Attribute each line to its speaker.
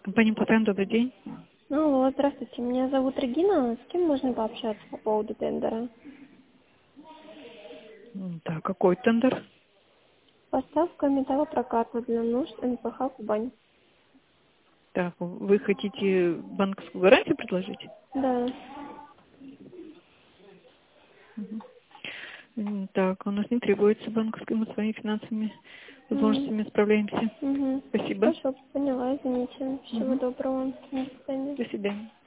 Speaker 1: Компания «Платан», добрый день.
Speaker 2: Ну вот, здравствуйте, меня зовут Регина. С кем можно пообщаться по поводу тендера?
Speaker 1: Так, какой тендер?
Speaker 2: Поставка металлопроката для нужд НПХ «Кубань».
Speaker 1: Так, вы хотите банковскую гарантию предложить?
Speaker 2: Да.
Speaker 1: Так, у нас не требуется банковской, мы своими финансовыми
Speaker 2: Мгм.
Speaker 1: возможностями справляемся.
Speaker 2: Угу.
Speaker 1: Спасибо.
Speaker 2: Хорошо, поняла, извините. Всего
Speaker 1: Мгм.
Speaker 2: доброго. До свидания.
Speaker 1: До свидания.